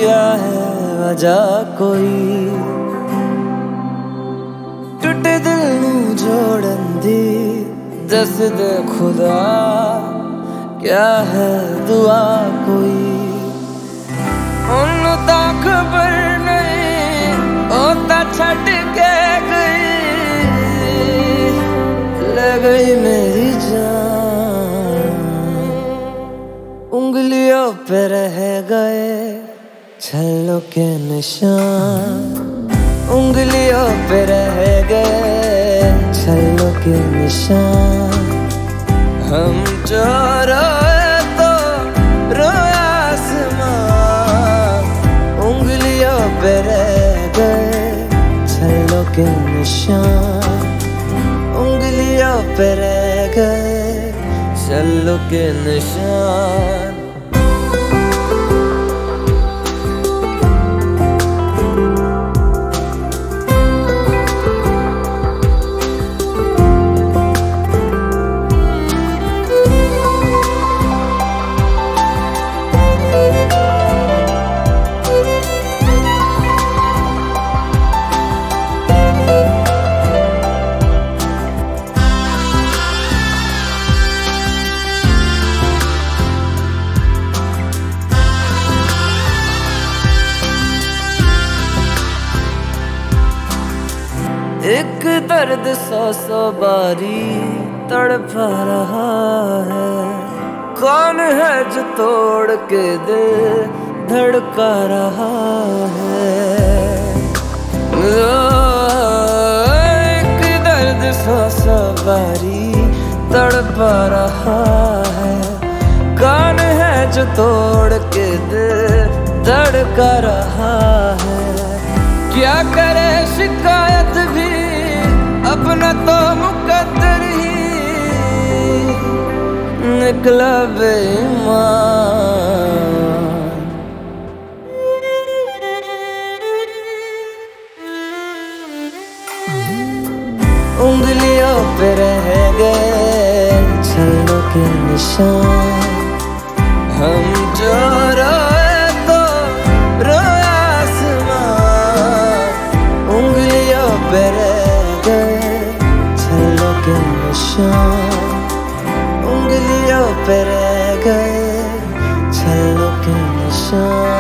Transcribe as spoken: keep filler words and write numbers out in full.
क्या है वजह कोई टूटे दिल नू जोड़न दी दस दे खुदा क्या है दुआ कोई उन्नू ता खबर नहीं ओ ता छड़ के गई ले गई मेरी जान उंगलियों पे रह गए छल्लों के निशान उंगलियों पे रह गए छल्लों के निशान हम जो रोए तो रोया आसमान उंगलियों पे रह गए छल्लों के निशान उंगलियों पे रह गए छल्लों के निशान एक दर्द सौ सौ बारी तड़पा रहा है कौन है जो तोड़ के दिल धड़का रहा है ओ, एक दर्द सौ सौ बारी तड़पा रहा है कौन है जो तोड़ के दिल धड़का रहा है क्या करे शिकायत भी अपना तो मुकद्दर ही निकला बेईमान उंगलियों पे रह गए छल्लों के निशान हम जो रोए तो रोया आसमान उंगलियों पे रह गए छल्लों के निशान उंगलियों पे रह गए छल्लों के निशान।